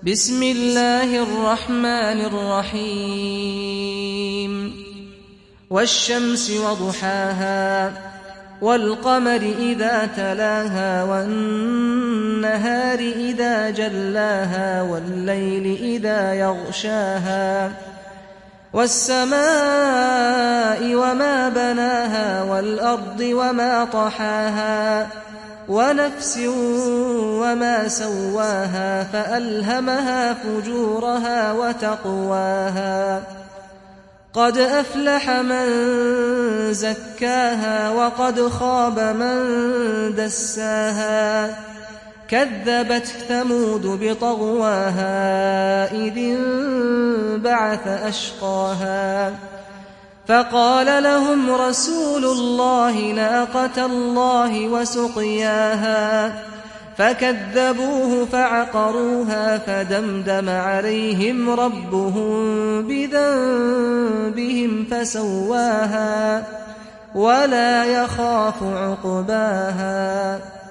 بسم الله الرحمن الرحيم والشمس وضحاها والقمر إذا تلاها والنهار إذا جلاها والليل إذا يغشاها والسماء وما بناها والأرض وما طحاها ونفس وما سواها فألهمها فجورها وتقواها قد أفلح من زكاها وقد خاب من دساها كذبت ثمود بطغواها إذ انبعث أشقاها فقال لهم رسول الله ناقة الله وسقياها فكذبوه فعقروها فدمدم عليهم ربهم بذنبهم فسواها ولا يخاف عقباها